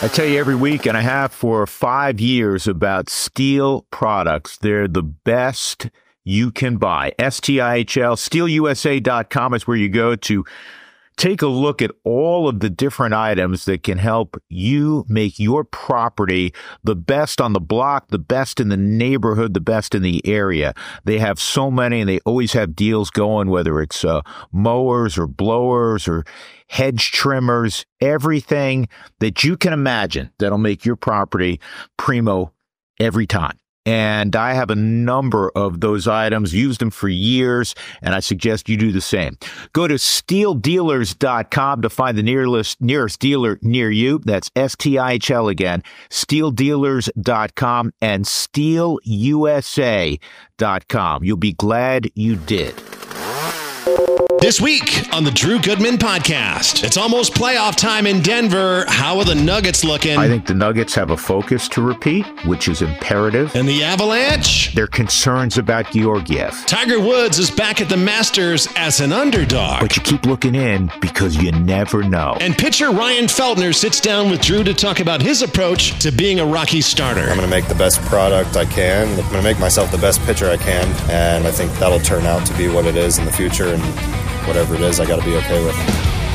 I tell you every week, and I have for 5 years, about Stihl products. They're the best you can buy. STIHL, StihlUSA.com is where you go to take a look at all of the different items that can help you make your property the best on the block, the best in the neighborhood, the best in the area. They have so many, and they always have deals going, whether it's mowers or blowers or hedge trimmers, everything that you can imagine that'll make your property primo every time. And I have a number of those items, used them for years, and I suggest you do the same. Go to StihlDealers.com to find the nearest dealer near you. That's STIHL again, StihlDealers.com and StihlUSA.com. You'll be glad you did. This week on the Drew Goodman Podcast, it's almost playoff time in Denver. How are the Nuggets looking? I think the Nuggets have a focus to repeat, which is imperative. And the Avalanche? Their concerns about Georgiev. Tiger Woods is back at the Masters as an underdog. But you keep looking in because you never know. And pitcher Ryan Feltner sits down with Drew to talk about his approach to being a Rockies starter. I'm going to make the best product I can. I'm going to make myself the best pitcher I can. And I think that'll turn out to be what it is in the future. And whatever it is, I got to be okay with.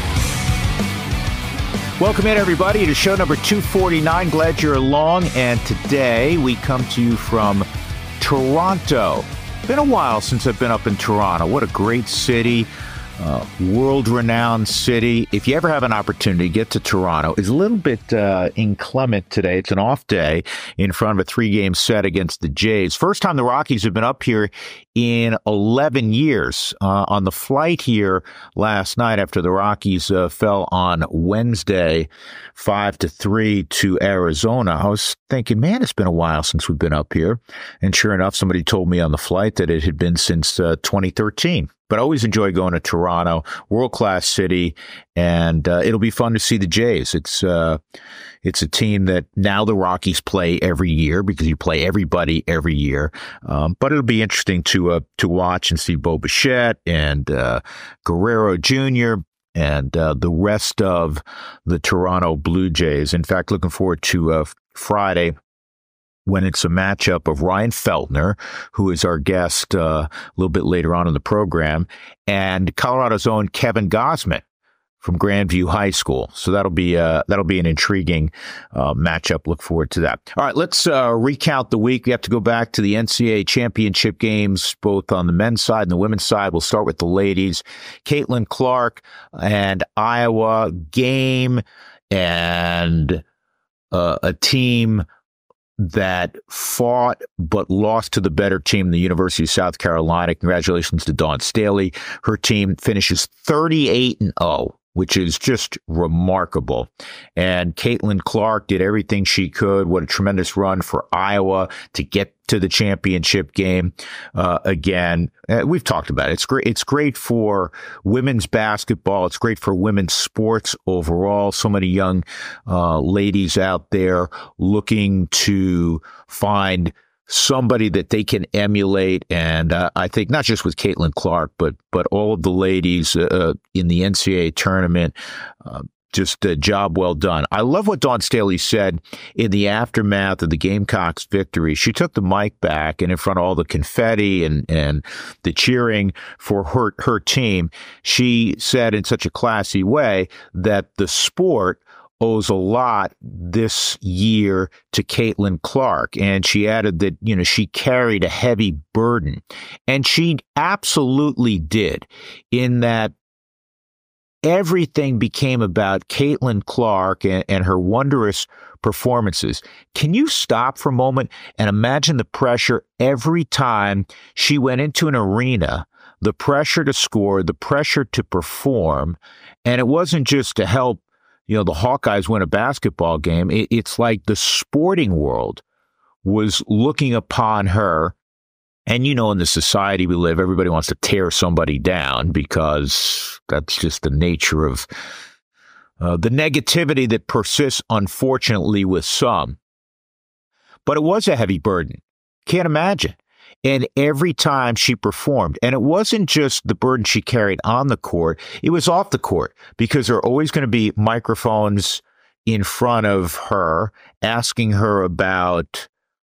Welcome in, everybody, to show number 249. Glad you're along. And today we come to you from Toronto. Been a while since I've been up in Toronto. What a great city. World-renowned city. If you ever have an opportunity, get to Toronto. It's a little bit inclement today. It's an off day in front of a 3-game set against the Jays. First time the Rockies have been up here in 11 years. On the flight here last night after the Rockies fell on Wednesday 5-3 to Arizona, I was thinking, man, it's been a while since we've been up here. And sure enough, somebody told me on the flight that it had been since 2013. But I always enjoy going to Toronto, world-class city, and it'll be fun to see the Jays. It's a team that now the Rockies play every year because you play everybody every year. But it'll be interesting to watch and see Bo Bichette and Guerrero Jr. and the rest of the Toronto Blue Jays. In fact, looking forward to Friday, when it's a matchup of Ryan Feltner, who is our guest a little bit later on in the program, and Colorado's own Kevin Gausman from Grandview High School. So that'll be an intriguing matchup. Look forward to that. All right, let's recount the week. We have to go back to the NCAA championship games, both on the men's side and the women's side. We'll start with the ladies. Caitlin Clark and Iowa game, and a team that fought but lost to the better team, the University of South Carolina. Congratulations to Dawn Staley. Her team finishes 38-0, which is just remarkable. And Caitlin Clark did everything she could. What a tremendous run for Iowa to get to the championship game. Again, we've talked about it. It's great. It's great for women's basketball. It's great for women's sports overall. So many young ladies out there looking to find somebody that they can emulate. And I think not just with Caitlin Clark, but all of the ladies in the NCAA tournament, just a job well done. I love what Dawn Staley said in the aftermath of the Gamecocks victory. She took the mic back, and in front of all the confetti and the cheering for her team, she said in such a classy way that the sport owes a lot this year to Caitlin Clark. And she added that, she carried a heavy burden. And she absolutely did, in that everything became about Caitlin Clark and her wondrous performances. Can you stop for a moment and imagine the pressure every time she went into an arena, the pressure to score, the pressure to perform, and it wasn't just to help the Hawkeyes win a basketball game. It's like the sporting world was looking upon her. And, in the society we live, everybody wants to tear somebody down because that's just the nature of the negativity that persists, unfortunately, with some. But it was a heavy burden. Can't imagine. And every time she performed, and it wasn't just the burden she carried on the court, it was off the court, because there are always going to be microphones in front of her, asking her about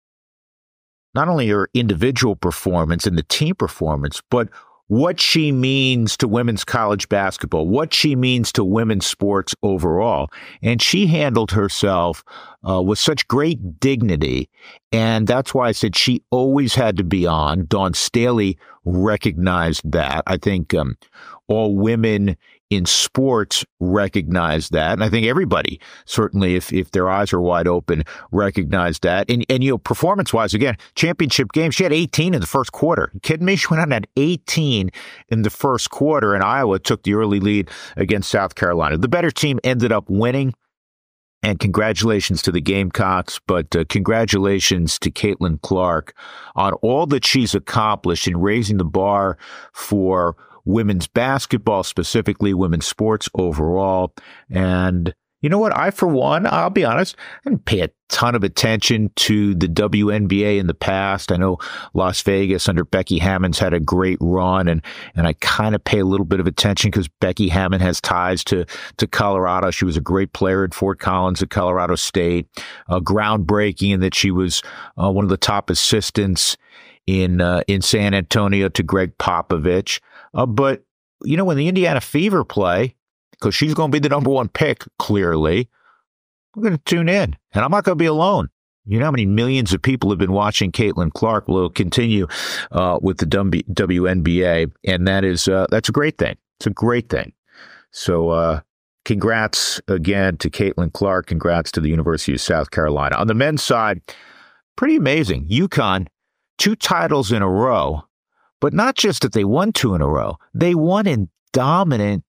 not only her individual performance and the team performance, but what she means to women's college basketball, what she means to women's sports overall. And she handled herself with such great dignity. And that's why I said she always had to be on. Dawn Staley recognized that. I think all women in sports recognize that. And I think everybody, certainly if their eyes are wide open, recognize that. And performance-wise, again, championship game, she had 18 in the first quarter. You kidding me? She went on at 18 in the first quarter, and Iowa took the early lead against South Carolina. The better team ended up winning, and congratulations to the Gamecocks, but congratulations to Caitlin Clark on all that she's accomplished in raising the bar for women's basketball, specifically women's sports overall. And you know what? I, for one, I'll be honest, I didn't pay a ton of attention to the WNBA in the past. I know Las Vegas under Becky Hammond's had a great run, and I kind of pay a little bit of attention because Becky Hammond has ties to Colorado. She was a great player at Fort Collins at Colorado State, groundbreaking in that she was one of the top assistants in San Antonio to Greg Popovich. But, when the Indiana Fever play, because she's going to be the number one pick, clearly, we're going to tune in. And I'm not going to be alone. You know how many millions of people have been watching Caitlin Clark? We'll continue with the WNBA, and that's a great thing. It's a great thing. So congrats again to Caitlin Clark. Congrats to the University of South Carolina. On the men's side, pretty amazing. UConn, 2 titles in a row. But not just that they won 2 in a row, they won in dominant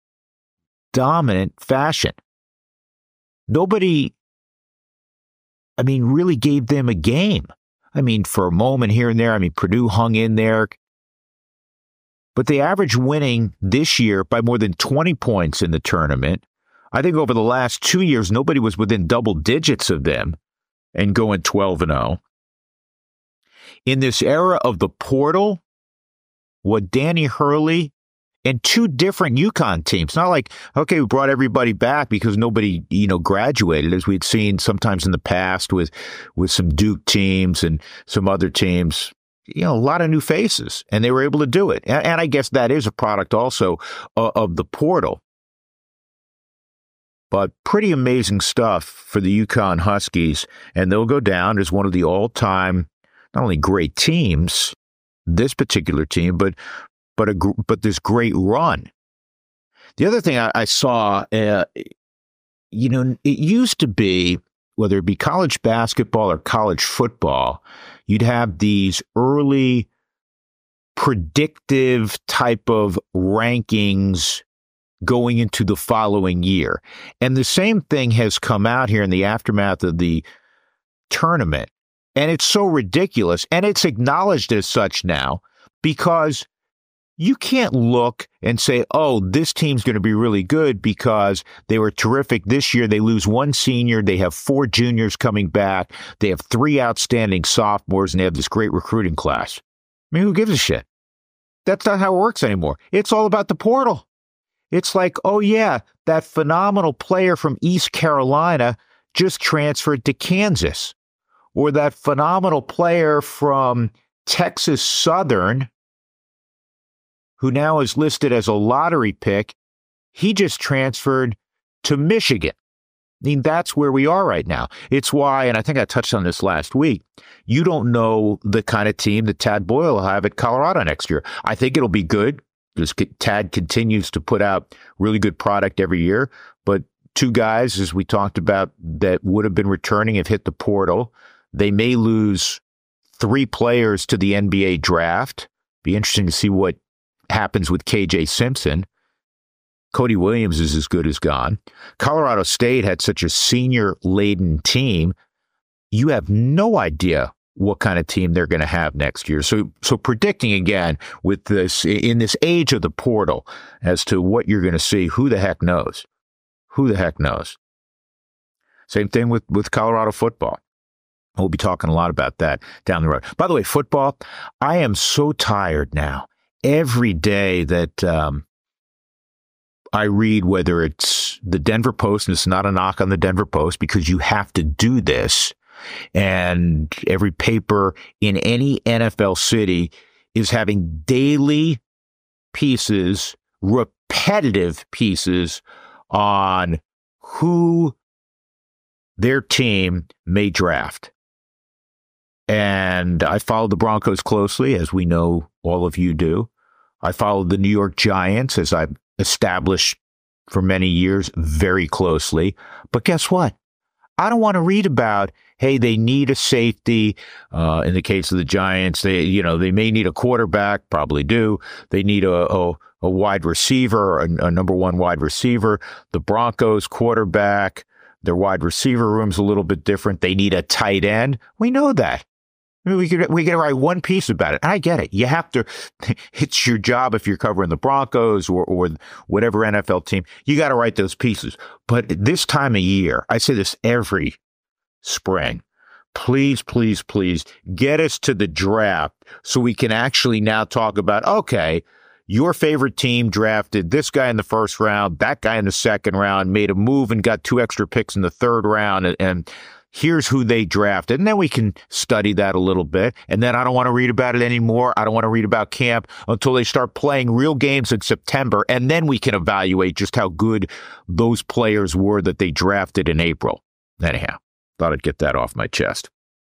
fashion. Nobody, really gave them a game. For a moment here and there, Purdue hung in there. But they averaged winning this year by more than 20 points in the tournament. I think over the last 2 years, nobody was within double digits of them and going 12-0. In this era of the portal, what Danny Hurley and 2 different UConn teams, not like, okay, we brought everybody back because nobody, graduated, as we'd seen sometimes in the past with some Duke teams and some other teams, a lot of new faces, and they were able to do it. And I guess that is a product also of the portal. But pretty amazing stuff for the UConn Huskies, and they'll go down as one of the all-time, not only great teams, this particular team, but this great run. The other thing I saw, it used to be, whether it be college basketball or college football, you'd have these early predictive type of rankings going into the following year. And the same thing has come out here in the aftermath of the tournament. And it's so ridiculous, and it's acknowledged as such now, because you can't look and say, oh, this team's going to be really good because they were terrific this year. They lose 1 senior. They have 4 juniors coming back. They have 3 outstanding sophomores, and they have this great recruiting class. Who gives a shit? That's not how it works anymore. It's all about the portal. It's like, oh, yeah, that phenomenal player from East Carolina just transferred to Kansas. Or that phenomenal player from Texas Southern, who now is listed as a lottery pick, he just transferred to Michigan. That's where we are right now. It's why, and I think I touched on this last week, you don't know the kind of team that Tad Boyle will have at Colorado next year. I think it'll be good because Tad continues to put out really good product every year. But 2 guys, as we talked about, that would have been returning have hit the portal. They may lose 3 players to the NBA draft. Be interesting to see what happens with KJ Simpson. Cody Williams is as good as gone. Colorado State had such a senior-laden team. You have no idea what kind of team they're going to have next year. So predicting again with this, in this age of the portal, as to what you're going to see, who the heck knows? Who the heck knows? Same thing with Colorado football. We'll be talking a lot about that down the road. By the way, football, I am so tired now. Every day that I read, whether it's the Denver Post, and it's not a knock on the Denver Post because you have to do this, and every paper in any NFL city is having daily pieces, repetitive pieces on who their team may draft. And I followed the Broncos closely, as we know all of you do. I followed the New York Giants, as I've established for many years, very closely. But guess what? I don't want to read about, hey, they need a safety. In the case of the Giants, they may need a quarterback, probably do. They need a wide receiver, a number one wide receiver. The Broncos quarterback, their wide receiver room's a little bit different. They need a tight end. We know that. I mean, we could write one piece about it. I get it. You have to. It's your job if you're covering the Broncos or whatever NFL team. You got to write those pieces. But this time of year, I say this every spring. Please, please, please get us to the draft so we can actually now talk about, okay, your favorite team drafted this guy in the first round, that guy in the second round, made a move and got 2 extra picks in the third round, and here's who they drafted. And then we can study that a little bit. And then I don't want to read about it anymore. I don't want to read about camp until they start playing real games in September. And then we can evaluate just how good those players were that they drafted in April. Anyhow, thought I'd get that off my chest.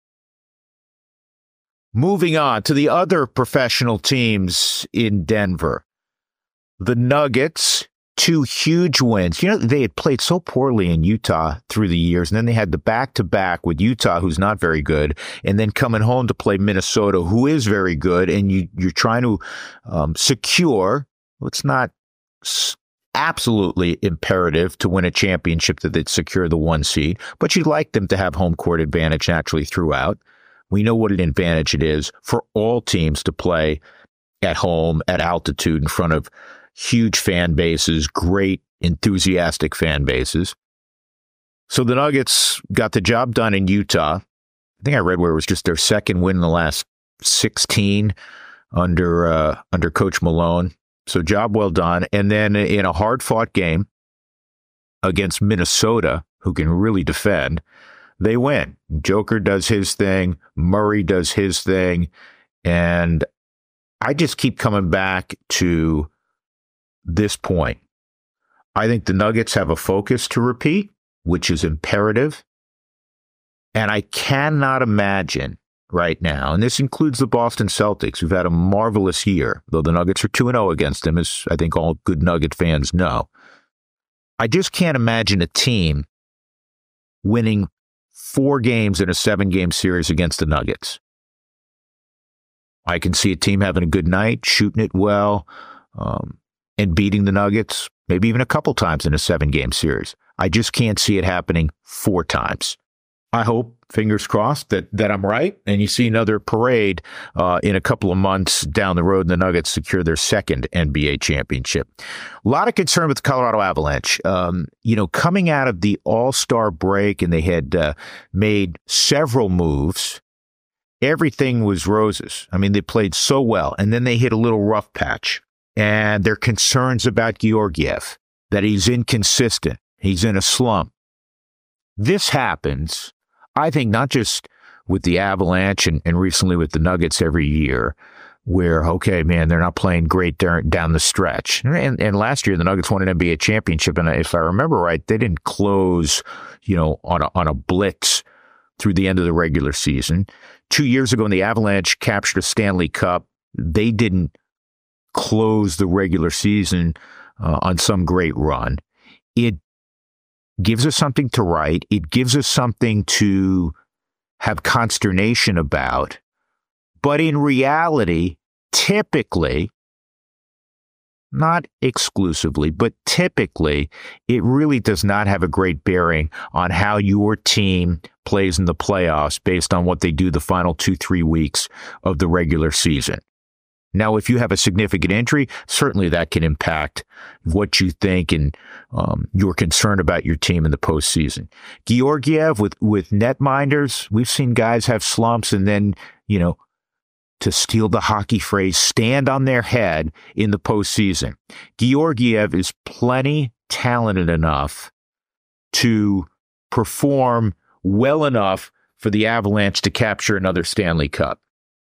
Moving on to the other professional teams in Denver. The Nuggets, 2 huge wins. You know, they had played so poorly in Utah through the years, and then they had the back-to-back with Utah, who's not very good, and then coming home to play Minnesota, who is very good, and you're trying to secure, well, it's not absolutely imperative to win a championship that they'd secure the 1 seed, but you'd like them to have home court advantage naturally throughout. We know what an advantage it is for all teams to play at home, at altitude, in front of huge fan bases, great, enthusiastic fan bases. So the Nuggets got the job done in Utah. I think I read where it was just their second win in the last 16 under Coach Malone. So job well done. And then in a hard-fought game against Minnesota, who can really defend, they win. Joker does his thing. Murray does his thing. And I just keep coming back to this point. I think the Nuggets have a focus to repeat, which is imperative. And I cannot imagine right now, and this includes the Boston Celtics, who've had a marvelous year, though the Nuggets are 2-0 against them, as I think all good Nugget fans know. I just can't imagine a team winning 4 games in a 7-game series against the Nuggets. I can see a team having a good night, shooting it well, and beating the Nuggets, maybe even a couple times in a 7-game series. I just can't see it happening 4 times. I hope, fingers crossed, that I'm right, and you see another parade in a couple of months down the road, and the Nuggets secure their 2nd NBA championship. A lot of concern with the Colorado Avalanche. Coming out of the All-Star break, and they had made several moves, everything was roses. I mean, they played so well, and then they hit a little rough patch. And there are concerns about Georgiev, that he's inconsistent. He's in a slump. This happens, I think, not just with the Avalanche and recently with the Nuggets every year, where, okay, man, they're not playing great down the stretch. And last year, the Nuggets won an NBA championship. And if I remember right, they didn't close, on a blitz through the end of the regular season. 2 years ago, when the Avalanche captured a Stanley Cup, they didn't close the regular season on some great run. It gives us something to write. It gives us something to have consternation about. But in reality, typically, not exclusively, but typically, it really does not have a great bearing on how your team plays in the playoffs based on what they do the final 2-3 weeks of the regular season. Now, if you have a significant injury, certainly that can impact what you think and your concern about your team in the postseason. Georgiev with netminders, we've seen guys have slumps and then, to steal the hockey phrase, stand on their head in the postseason. Georgiev is plenty talented enough to perform well enough for the Avalanche to capture another Stanley Cup.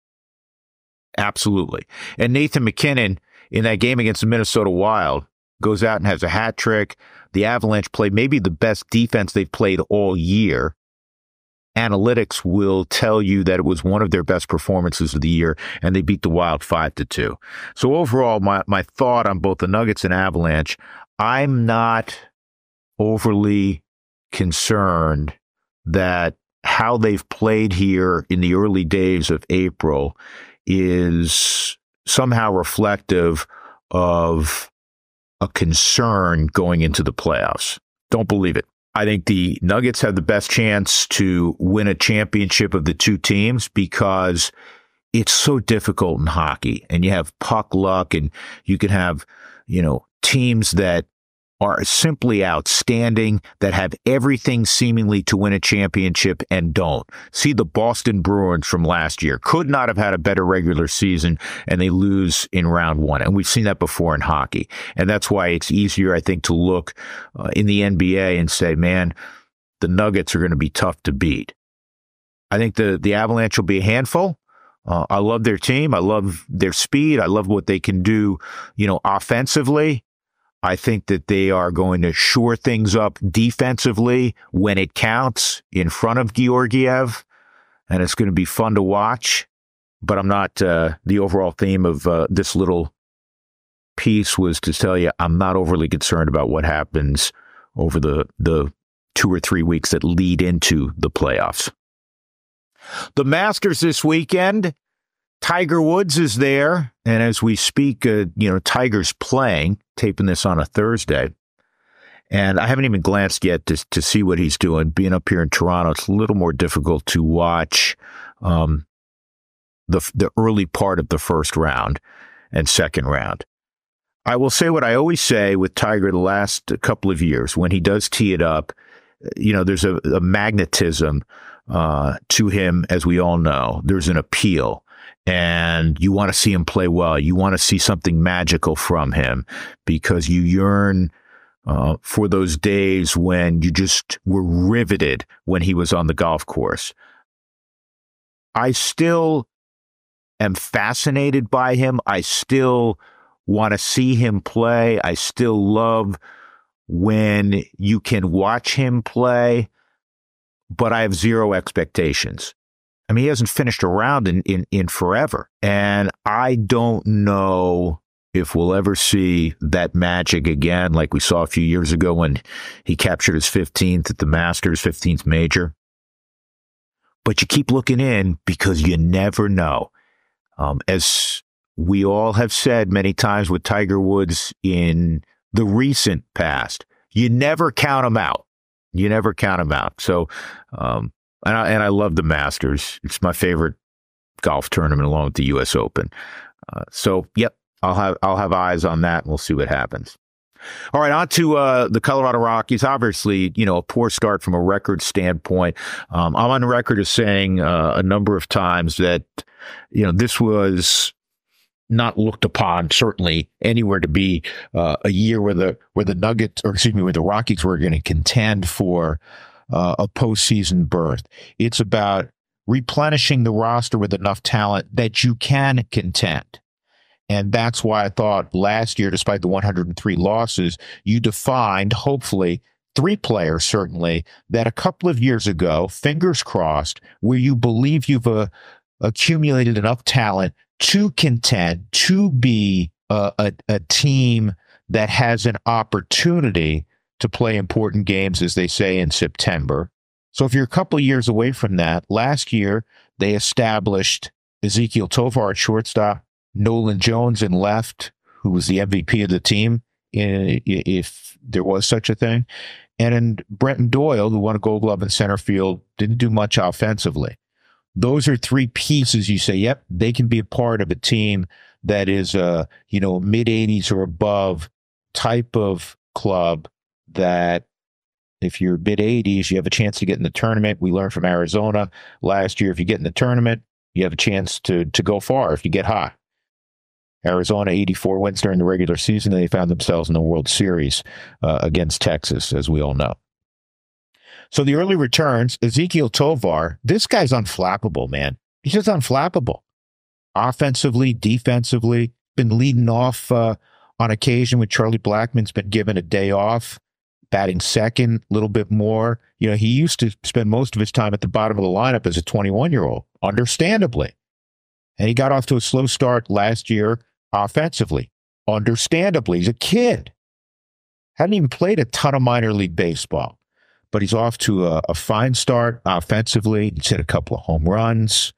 Absolutely. And Nathan MacKinnon, in that game against the Minnesota Wild, goes out and has a hat trick. The Avalanche play maybe the best defense they've played all year. Analytics will tell you that it was one of their best performances of the year, and they beat the Wild 5-2. So overall, my thought on both the Nuggets and Avalanche, I'm not overly concerned that how they've played here in the early days of April is somehow reflective of a concern going into the playoffs. Don't believe it. I think the Nuggets have the best chance to win a championship of the two teams because it's so difficult in hockey, and you have puck luck, and you can have, teams that are simply outstanding, that have everything seemingly to win a championship and don't. See the Boston Bruins from last year. Could not have had a better regular season, and they lose in round one. And we've seen that before in hockey. And that's why it's easier, I think, to look in the NBA and say, man, the Nuggets are going to be tough to beat. I think the Avalanche will be a handful. I love their team. I love their speed. I love what they can do, offensively. I think that they are going to shore things up defensively when it counts in front of Georgiev, and it's going to be fun to watch. But I'm not, the overall theme of this little piece was to tell you I'm not overly concerned about what happens over the 2 or 3 weeks that lead into the playoffs. The Masters this weekend. Tiger Woods is there, and as we speak, Tiger's playing, taping this on a Thursday, and I haven't even glanced yet to see what he's doing. Being up here in Toronto, it's a little more difficult to watch the early part of the first round and second round. I will say what I always say with Tiger the last couple of years. When he does tee it up, there's a magnetism to him, as we all know. There's an appeal. And you want to see him play well. You want to see something magical from him because you yearn for those days when you just were riveted when he was on the golf course. I still am fascinated by him. I still want to see him play. I still love when you can watch him play, but I have zero expectations. I mean, he hasn't finished a round in forever. And I don't know if we'll ever see that magic again like we saw a few years ago when he captured his 15th at the Masters, 15th major. But you keep looking in because you never know. As we all have said many times with Tiger Woods in the recent past, you never count him out. You never count him out. So, and I love the Masters. It's my favorite golf tournament along with the U.S. Open. So, yep, I'll have eyes on that, and we'll see what happens. All right, on to the Colorado Rockies. Obviously, a poor start from a record standpoint. I'm on record as saying a number of times that, this was not looked upon certainly anywhere to be a year where the Rockies were going to contend for a postseason berth. It's about replenishing the roster with enough talent that you can contend. And that's why I thought last year, despite the 103 losses, you defined, hopefully, 3 players, certainly, that a couple of years ago, fingers crossed, where you believe you've accumulated enough talent to contend, to be a team that has an opportunity to play important games, as they say, in September. So if you're a couple of years away from that, last year they established Ezekiel Tovar at shortstop, Nolan Jones in left, who was the MVP of the team, if there was such a thing, and Brenton Doyle, who won a Gold Glove in center field, didn't do much offensively. Those are 3 pieces you say, yep, they can be a part of a team that is a mid-80s or above type of club that if you're mid-80s, you have a chance to get in the tournament. We learned from Arizona last year, if you get in the tournament, You have a chance to go far if you get hot. Arizona, 84 wins during the regular season, and they found themselves in the World Series against Texas, as we all know. So the early returns, Ezequiel Tovar, this guy's unflappable, man. He's just unflappable. Offensively, defensively, been leading off on occasion when Charlie Blackmon's been given a day off, batting second, a little bit more. You know, he used to spend most of his time at the bottom of the lineup as a 21-year-old, understandably. And he got off to a slow start last year offensively, understandably. He's a kid. Hadn't even played a ton of minor league baseball, but he's off to a fine start offensively. He's hit a couple of home runs.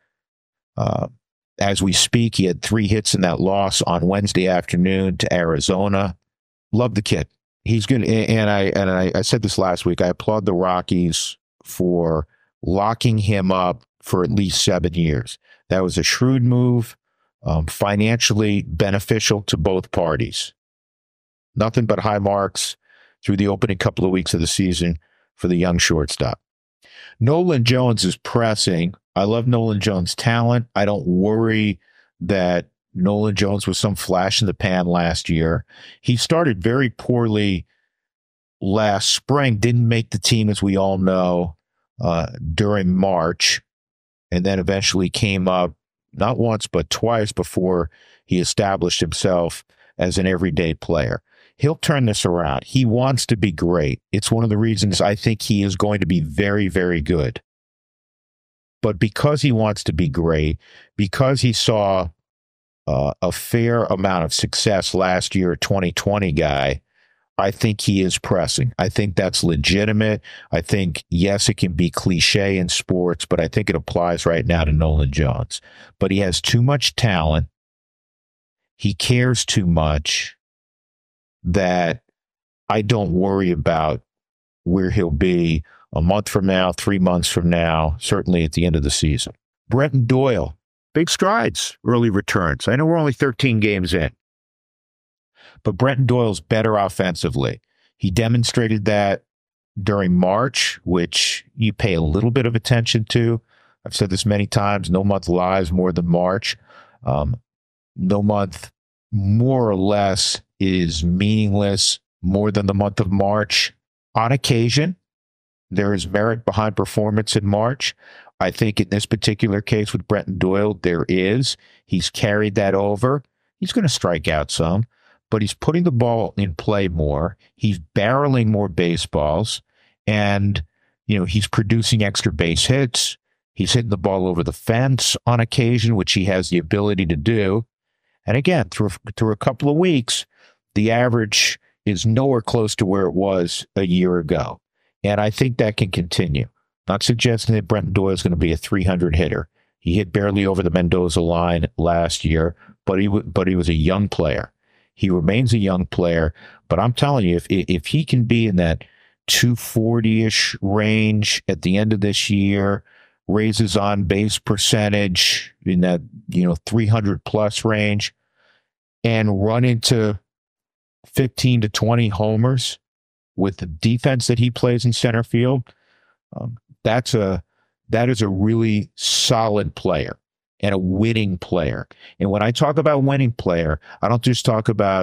As we speak, he had 3 hits in that loss on Wednesday afternoon to Arizona. Love the kid. He's good. And I said this last week. I applaud the Rockies for locking him up for at least 7 years. That was a shrewd move, financially beneficial to both parties. Nothing but high marks through the opening couple of weeks of the season for the young shortstop. Nolan Jones is pressing. I love Nolan Jones' talent. I don't worry that Nolan Jones was some flash in the pan last year. He started very poorly last spring, didn't make the team, as we all know, during March, and then eventually came up not once but twice before he established himself as an everyday player. He'll turn this around. He wants to be great. It's one of the reasons I think he is going to be very, very good. But because he wants to be great, because he saw a fair amount of success last year, 2020 guy, I think he is pressing. I think that's legitimate. I think, yes, it can be cliche in sports, but I think it applies right now to Nolan Jones. But he has too much talent. He cares too much that I don't worry about where he'll be a month from now, 3 months from now, certainly at the end of the season. Brenton Doyle, big strides, early returns. I know we're only 13 games in, but Brenton Doyle's better offensively. He demonstrated that during March, which you pay a little bit of attention to. I've said this many times, no month lies more than March. No month more or less is meaningless more than the month of March. On occasion, there is merit behind performance in March. I think in this particular case with Brenton Doyle, there is. He's carried that over. He's going to strike out some, but he's putting the ball in play more. He's barreling more baseballs, and he's producing extra base hits. He's hitting the ball over the fence on occasion, which he has the ability to do. And again, through a couple of weeks, the average is nowhere close to where it was a year ago. And I think that can continue. Not suggesting that Brenton Doyle is going to be a 300 hitter. He hit barely over the Mendoza line last year, but he was a young player. He remains a young player, but I'm telling you, if he can be in that 240-ish range at the end of this year, raises on base percentage in that 300 plus range, and run into 15 to 20 homers with the defense that he plays in center field, that is a really solid player and a winning player. And when I talk about winning player, I don't just talk about,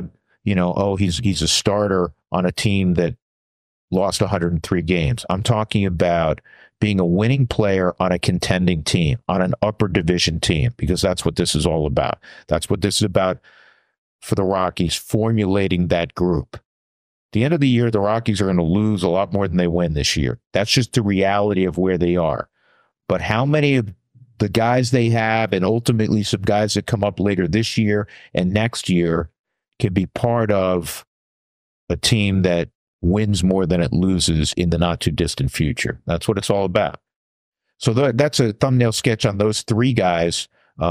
he's a starter on a team that lost 103 games. I'm talking about being a winning player on a contending team, on an upper division team, because that's what this is all about. That's what this is about for the Rockies, formulating that group. At the end of the year, the Rockies are going to lose a lot more than they win this year. That's just the reality of where they are. But how many of the guys they have, and ultimately some guys that come up later this year and next year, can be part of a team that wins more than it loses in the not too distant future? That's what it's all about. So that's a thumbnail sketch on those three guys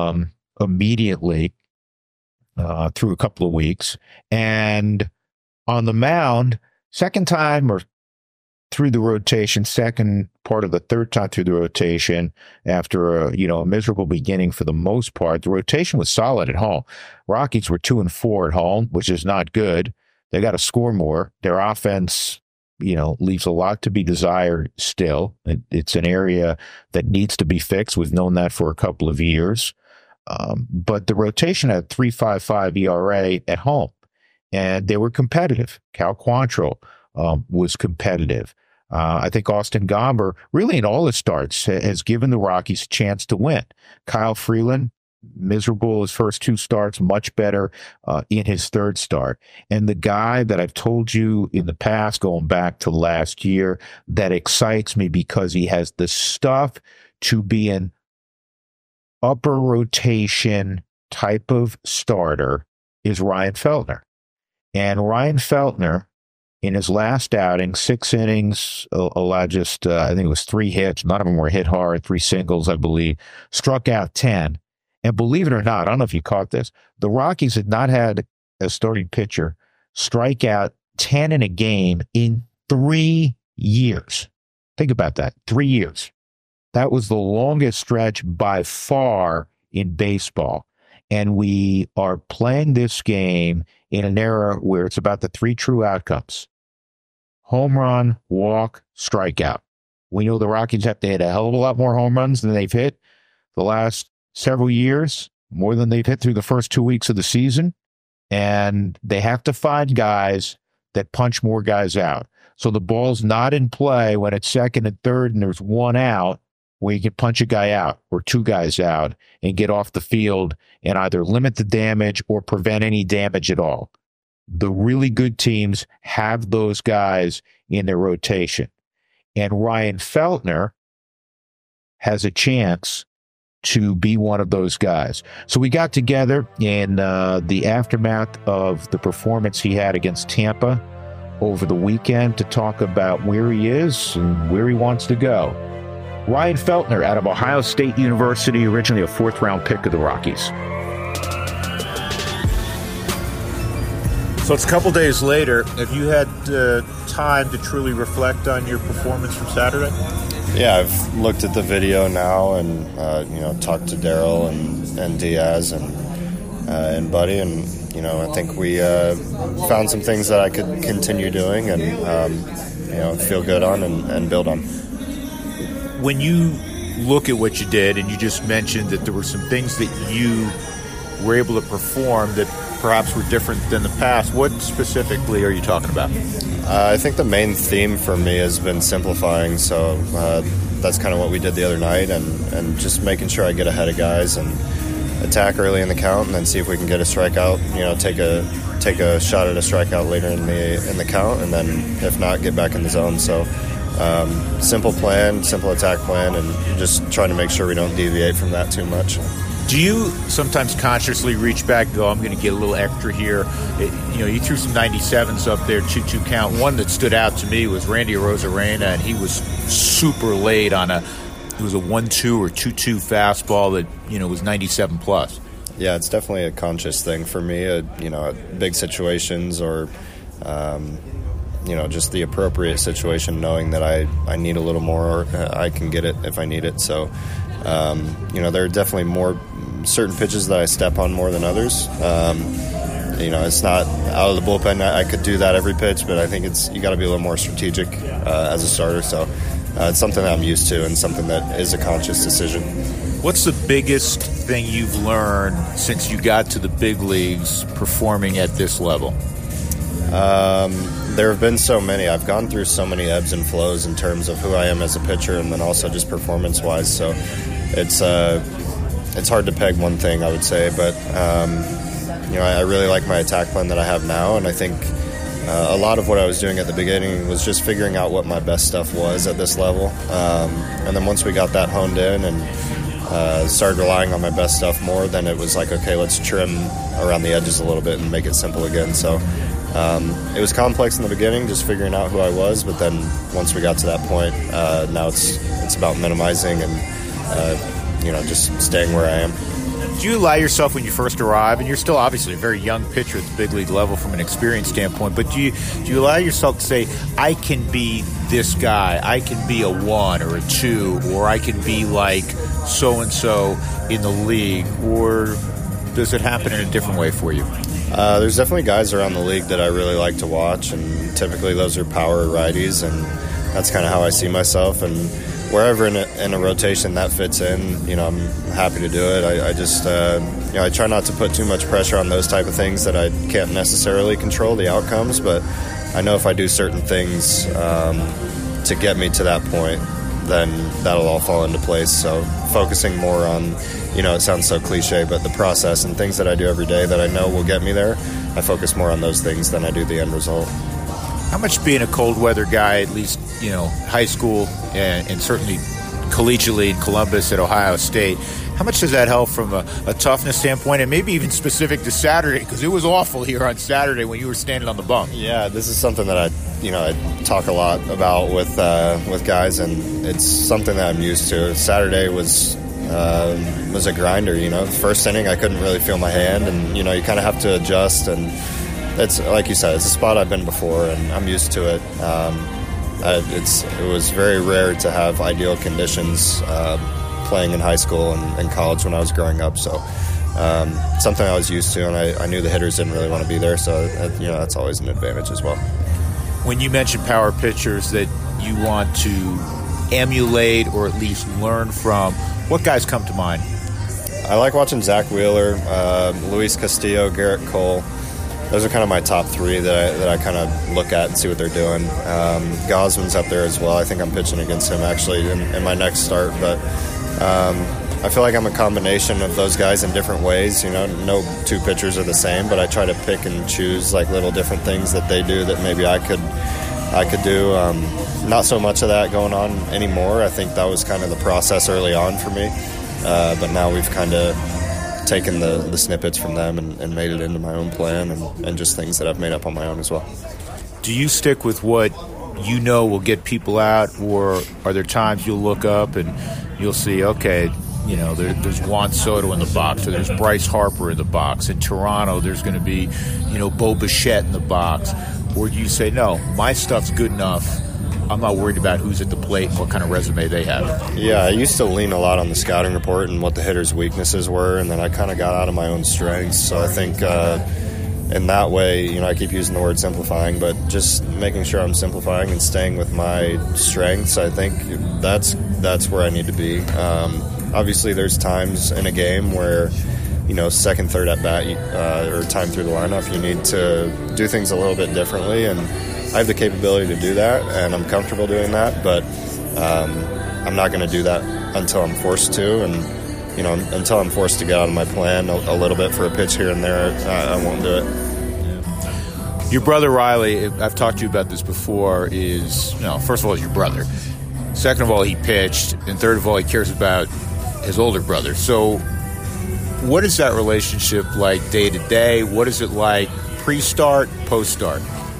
immediately through a couple of weeks. And on the mound, second time or through the rotation, second part of the third time through the rotation after a miserable beginning for the most part. The rotation was solid at home. Rockies were 2-4 at home, which is not good. They got to score more. Their offense leaves a lot to be desired still. It's an area that needs to be fixed. We've known that for a couple of years. But the rotation had 3.55 ERA at home, and they were competitive. Cal Quantrill was competitive. I think Austin Gomber, really in all his starts, has given the Rockies a chance to win. Kyle Freeland, miserable his first 2 starts, much better in his 3rd start. And the guy that I've told you in the past, going back to last year, that excites me because he has the stuff to be an upper rotation type of starter is Ryan Feltner. And Ryan Feltner, in his last outing, 6 innings, allowed just, I think it was 3 hits. None of them were hit hard, 3 singles, I believe. Struck out 10. And believe it or not, I don't know if you caught this, the Rockies had not had a starting pitcher strike out 10 in a game in 3 years. Think about that, 3 years. That was the longest stretch by far in baseball. And we are playing this game in an era where it's about the 3 true outcomes: home run, walk, strikeout. We know the Rockies have to hit a hell of a lot more home runs than they've hit the last several years, more than they've hit through the first 2 weeks of the season. And they have to find guys that punch more guys out. So the ball's not in play when it's 2nd and 3rd and there's 1 out, where you can punch a guy out or 2 guys out and get off the field and either limit the damage or prevent any damage at all. The really good teams have those guys in their rotation. And Ryan Feltner has a chance to be one of those guys. So we got together in the aftermath of the performance he had against Tampa over the weekend to talk about where he is and where he wants to go. Ryan Feltner out of Ohio State University, originally a 4th-round pick of the Rockies. So it's a couple days later. Have you had time to truly reflect on your performance from Saturday? Yeah, I've looked at the video now and talked to Daryl and Diaz and Buddy, and I think we found some things that I could continue doing and feel good on and build on. When you look at what you did, and you just mentioned that there were some things that you were able to perform that perhaps were different than the past, what specifically are you talking about? I think the main theme for me has been simplifying, so that's kind of what we did the other night, and just making sure I get ahead of guys and attack early in the count, and then see if we can get a strikeout. Take a shot at a strikeout later in the count, and then if not, get back in the zone. So simple plan, simple attack plan, and just trying to make sure we don't deviate from that too much. Do you sometimes consciously reach back and go, I'm going to get a little extra here? You threw some 97s up there, 2-2 count. One that stood out to me was Randy Arozarena, and he was super late on it was a 1-2 or 2-2 fastball that, was 97 plus. Yeah, it's definitely a conscious thing for me, at big situations or, just the appropriate situation, knowing that I need a little more, or I can get it if I need it. So, there are definitely more certain pitches that I step on more than others. It's not out of the bullpen. I could do that every pitch, but I think you got to be a little more strategic as a starter. So it's something that I'm used to and something that is a conscious decision. What's the biggest thing you've learned since you got to the big leagues performing at this level? There have been so many. I've gone through so many ebbs and flows in terms of who I am as a pitcher, and then also just performance-wise. So it's hard to peg one thing, I would say, but I really like my attack plan that I have now, and I think a lot of what I was doing at the beginning was just figuring out what my best stuff was at this level, and then once we got that honed in and started relying on my best stuff more, then it was like, okay, let's trim around the edges a little bit and make it simple again. So it was complex in the beginning, just figuring out who I was, but then once we got to that point, now it's about minimizing and just staying where I am. Do you allow yourself when you first arrive, and you're still obviously a very young pitcher at the big league level from an experience standpoint, but do you allow yourself to say, I can be this guy, I can be a 1 or a 2, or I can be like so-and-so in the league, or does it happen in a different way for you? There's definitely guys around the league that I really like to watch, and typically those are power righties, and that's kind of how I see myself. And wherever in a rotation that fits in, I'm happy to do it. I just, I try not to put too much pressure on those type of things that I can't necessarily control the outcomes, but I know if I do certain things to get me to that point, then that'll all fall into place. So focusing more on, it sounds so cliche, but the process and things that I do every day that I know will get me there, I focus more on those things than I do the end result. How much being a cold weather guy, at least, high school and certainly collegiately in Columbus at Ohio State, how much does that help from a toughness standpoint, and maybe even specific to Saturday, because it was awful here on Saturday when you were standing on the bunk? Yeah, this is something that I talk a lot about with guys, and it's something that I'm used to. Saturday was a grinder. The first inning I couldn't really feel my hand, and you kind of have to adjust. And it's like you said, it's a spot I've been before, and I'm used to it. It was very rare to have ideal conditions playing in high school and college when I was growing up. So something I was used to, and I knew the hitters didn't really want to be there. So that's always an advantage as well. When you mention power pitchers that you want to emulate or at least learn from, what guys come to mind? I like watching Zach Wheeler, Luis Castillo, Garrett Cole. Those are kind of my top three that I kind of look at and see what they're doing. Gosman's up there as well. I think I'm pitching against him actually in my next start. But I feel like I'm a combination of those guys in different ways. No two pitchers are the same, but I try to pick and choose like little different things that they do that maybe I could do. Not so much of that going on anymore. I think that was kind of the process early on for me. But now we've kind of taken the snippets from them and made it into my own plan and just things that I've made up on my own as well. Do you stick with what will get people out, or are there times you'll look up and you'll see, okay, there's Juan Soto in the box, or there's Bryce Harper in the box. In Toronto, there's going to be, Bo Bichette in the box. Or do you say, no, my stuff's good enough, I'm not worried about who's at the plate and what kind of resume they have? Yeah, I used to lean a lot on the scouting report and what the hitters' weaknesses were, and then I kind of got out of my own strengths. So I think in that way, I keep using the word simplifying, but just making sure I'm simplifying and staying with my strengths, I think that's where I need to be. Obviously, there's times in a game where, second, third at bat, or time through the lineup, you need to do things a little bit differently, and I have the capability to do that, and I'm comfortable doing that, but I'm not going to do that until I'm forced to, and until I'm forced to get out of my plan a little bit for a pitch here and there, I won't do it. Your brother Riley, I've talked to you about this before, first of all, he's your brother. Second of all, he pitched, and third of all, he cares about his older brother. So what is that relationship like day to day? What is it like pre-start, post-start?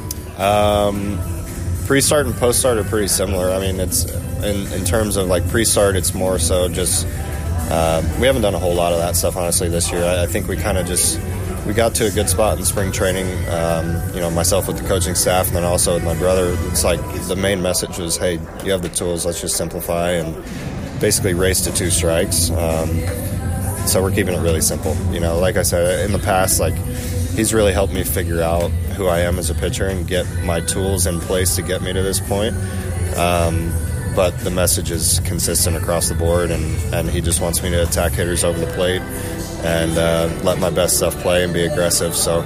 Pre-start and post-start are pretty similar. I mean, it's in terms of like pre-start, it's more so just we haven't done a whole lot of that stuff honestly this year. I think we kind of we got to a good spot in spring training. Myself with the coaching staff, and then also with my brother. It's like the main message was, hey, you have the tools. Let's just simplify and basically race to 2 strikes. So we're keeping it really simple. Like I said in the past, like he's really helped me figure out who I am as a pitcher and get my tools in place to get me to this point. But the message is consistent across the board, and he just wants me to attack hitters over the plate and let my best stuff play and be aggressive. So,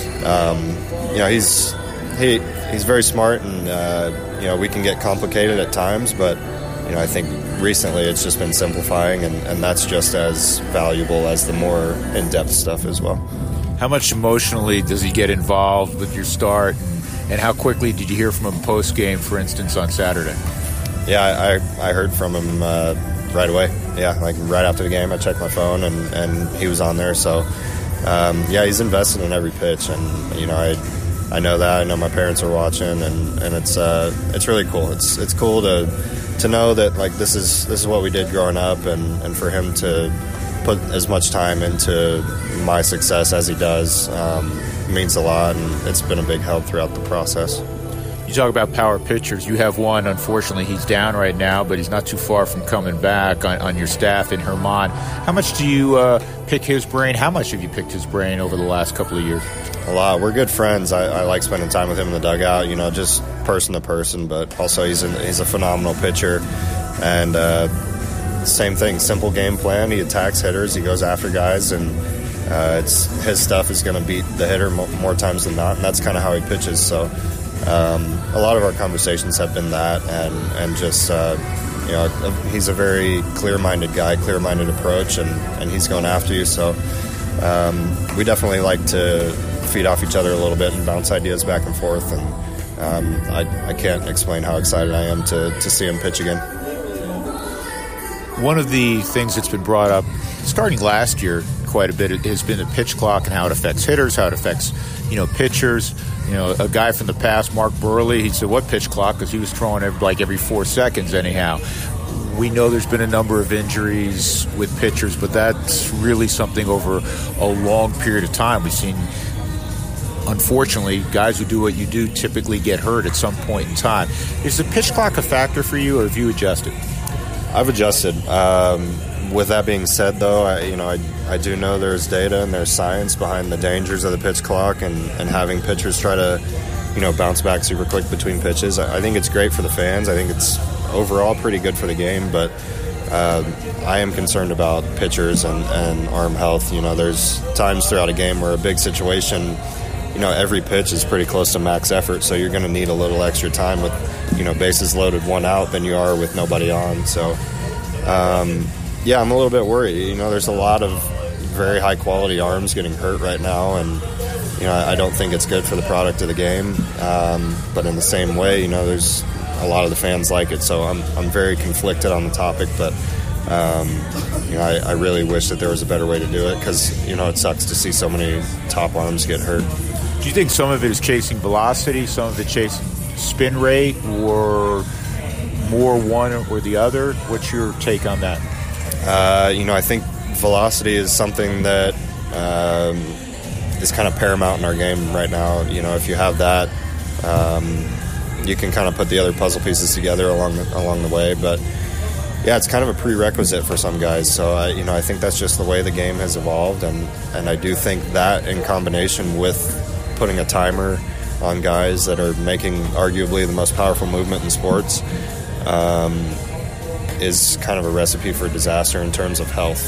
he's very smart, and we can get complicated at times, but I think recently it's just been simplifying, and that's just as valuable as the more in-depth stuff as well. How much emotionally does he get involved with your start, and how quickly did you hear from him post-game, for instance, on Saturday? Yeah, I heard from him right away. Yeah, like right after the game, I checked my phone, and he was on there. So, he's invested in every pitch, and I know that. I know my parents are watching, and it's really cool. It's cool to know that like this is what we did growing up, and for him to put as much time into my success as he does means a lot, and it's been a big help throughout the process. You talk about power pitchers. You have one, unfortunately, he's down right now, but he's not too far from coming back on your staff in Herman. How much do you pick his brain? How much have you picked his brain over the last couple of years? A lot. We're good friends. I like spending time with him in the dugout, just person to person, but also he's a phenomenal pitcher. And same thing, simple game plan. He attacks hitters, he goes after guys, and his stuff is going to beat the hitter more times than not, and that's kind of how he pitches. So a lot of our conversations have been that, and just he's a very clear-minded guy, clear-minded approach, and he's going after you. So we definitely like to feed off each other a little bit and bounce ideas back and forth. And I can't explain how excited I am to see him pitch again. One of the things that's been brought up starting last year quite a bit has been the pitch clock and how it affects hitters, how it affects pitchers. A guy from the past, Mark Burley, he said, what pitch clock? Because he was throwing every 4 seconds anyhow. We know there's been a number of injuries with pitchers, but that's really something over a long period of time. We've seen, unfortunately, guys who do what you do typically get hurt at some point in time. Is the pitch clock a factor for you, or have you adjusted? I've adjusted. With that being said, though, I do know there's data and there's science behind the dangers of the pitch clock and having pitchers try to, bounce back super quick between pitches. I think it's great for the fans. I think it's overall pretty good for the game, but I am concerned about pitchers and arm health. There's times throughout a game where a big situation, every pitch is pretty close to max effort, so you're going to need a little extra time with, bases loaded, one out than you are with nobody on. So, yeah, I'm a little bit worried. There's a lot of very high-quality arms getting hurt right now, and, I don't think it's good for the product of the game. But in the same way, there's a lot of the fans like it, so I'm very conflicted on the topic, but, I really wish that there was a better way to do it because, it sucks to see so many top arms get hurt. Do you think some of it is chasing velocity, some of it chasing spin rate, or more one or the other? What's your take on that? I think velocity is something that is kind of paramount in our game right now. If you have that, you can kind of put the other puzzle pieces together along the way. But yeah, it's kind of a prerequisite for some guys. So I think that's just the way the game has evolved, and I do think that in combination with putting a timer on guys that are making arguably the most powerful movement in sports is kind of a recipe for disaster in terms of health.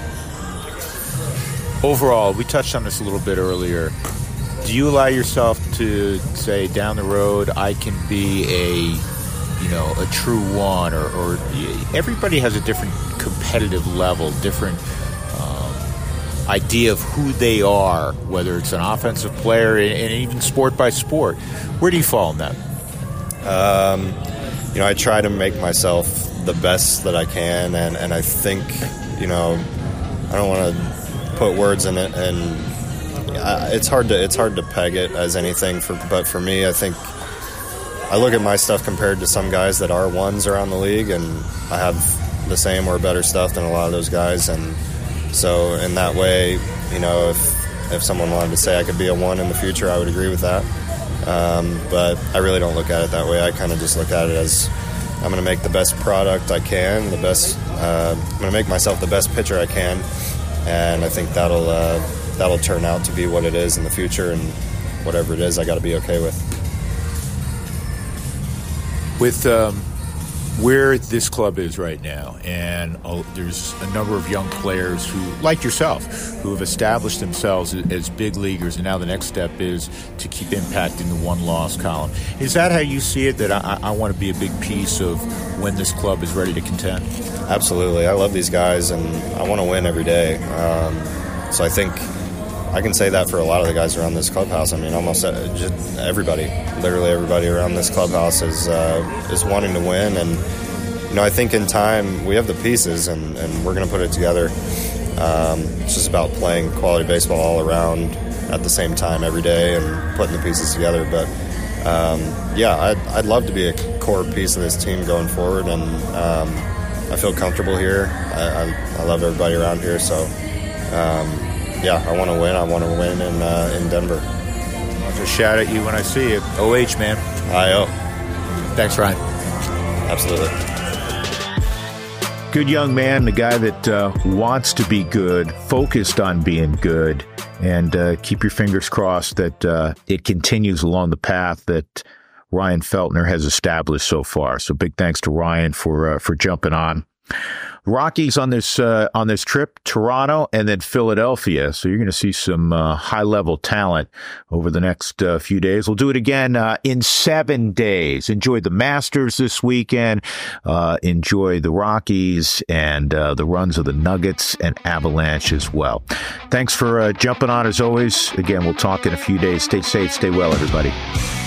Overall, we touched on this a little bit earlier. Do you allow yourself to say down the road, I can be a true one, or everybody has a different competitive level, different idea of who they are, whether it's an offensive player and even sport by sport. Where do you fall in that? I try to make myself the best that I can, and I think, I don't want to put words in it, and it's hard to peg it as anything. But for me, I think I look at my stuff compared to some guys that are ones around the league, and I have the same or better stuff than a lot of those guys, and so in that way, if someone wanted to say I could be a one in the future, I would agree with that. But I really don't look at it that way. I kind of just look at it as I'm going to make the best product I can, I'm going to make myself the best pitcher I can, and I think that'll turn out to be what it is in the future, and whatever it is, I got to be okay with. With where this club is right now, and there's a number of young players who, like yourself, who have established themselves as big leaguers, and now the next step is to keep impacting the one-loss column. Is that how you see it, that I want to be a big piece of when this club is ready to contend? Absolutely. I love these guys, and I want to win every day. So I think I can say that for a lot of the guys around this clubhouse. I mean, almost just everybody, literally everybody around this clubhouse is wanting to win. And, I think in time we have the pieces, and we're going to put it together. It's just about playing quality baseball all around at the same time every day and putting the pieces together. But, I'd love to be a core piece of this team going forward, and I feel comfortable here. I love everybody around here, so... I want to win. I want to win in Denver. I'll just shout at you when I see you. OH, man. IO. Thanks, Ryan. Absolutely. Good young man, the guy that wants to be good, focused on being good, and keep your fingers crossed that it continues along the path that Ryan Feltner has established so far. So big thanks to Ryan for jumping on. Rockies on this trip, Toronto and then Philadelphia. So you're going to see some high-level talent over the next few days. We'll do it again in 7 days. Enjoy the Masters this weekend. Enjoy the Rockies and the runs of the Nuggets and Avalanche as well. Thanks for jumping on as always. Again, we'll talk in a few days. Stay safe. Stay well, everybody.